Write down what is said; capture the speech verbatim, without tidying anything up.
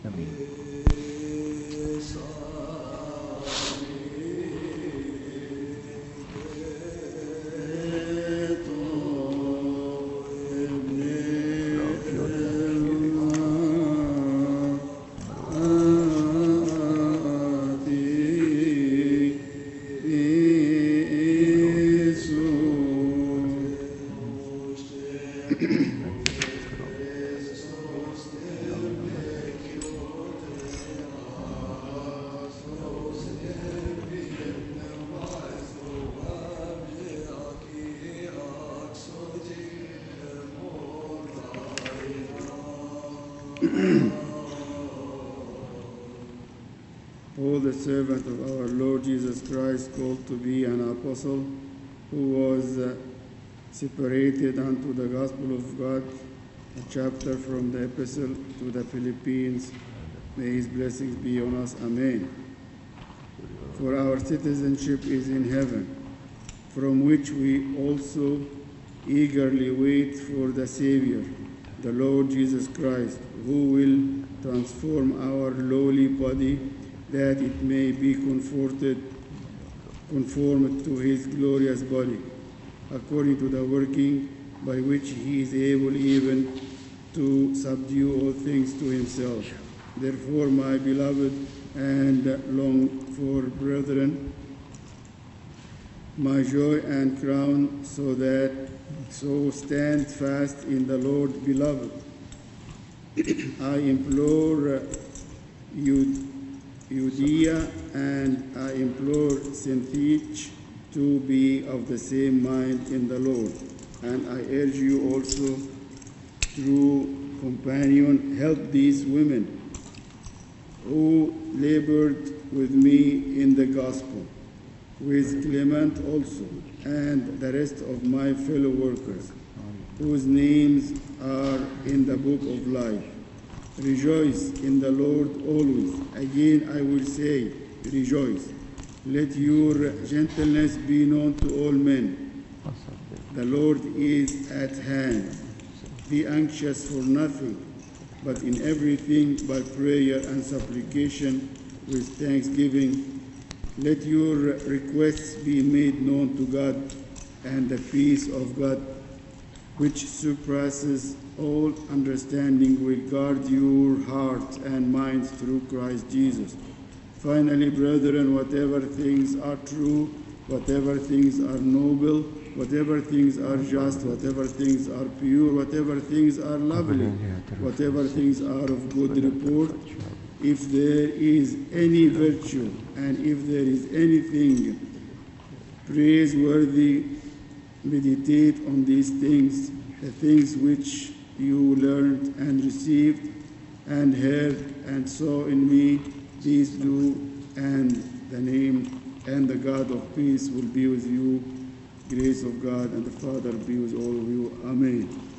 Paul, the servant of our Lord Jesus Christ, called to be an apostle, who was uh, separated unto the gospel of God, a chapter from the epistle to the Philippians. May his blessings be on us. Amen. For our citizenship is in heaven, from which we also eagerly wait for the Savior, the Lord Jesus Christ, who will transform our lowly body, that it may be conforted, conformed to his glorious body, according to the working by which he is able even to subdue all things to himself. Therefore, my beloved and longed-for brethren, my joy and crown, so that so stand fast in the Lord, beloved. I implore you, Judea, and I implore Syntyche to be of the same mind in the Lord. And I urge you also, through companion, help these women who labored with me in the gospel, with Clement also, and the rest of my fellow workers, whose names are in the book of life. Rejoice in the Lord always. Again I will say, rejoice. Let your gentleness be known to all men. The Lord is at hand. Be anxious for nothing, but in everything by prayer and supplication with thanksgiving, let your requests be made known to God, and the peace of God, which surpasses all understanding, will guard your hearts and minds through Christ Jesus. Finally, brethren, whatever things are true, whatever things are noble, whatever things are just, whatever things are pure, whatever things are lovely, whatever things are of good report, if there is any virtue and if there is anything praiseworthy, meditate on these things, the things which you learned and received and heard and saw in me, these do, and the name and the God of peace will be with you. Grace of God and the Father be with all of you. Amen.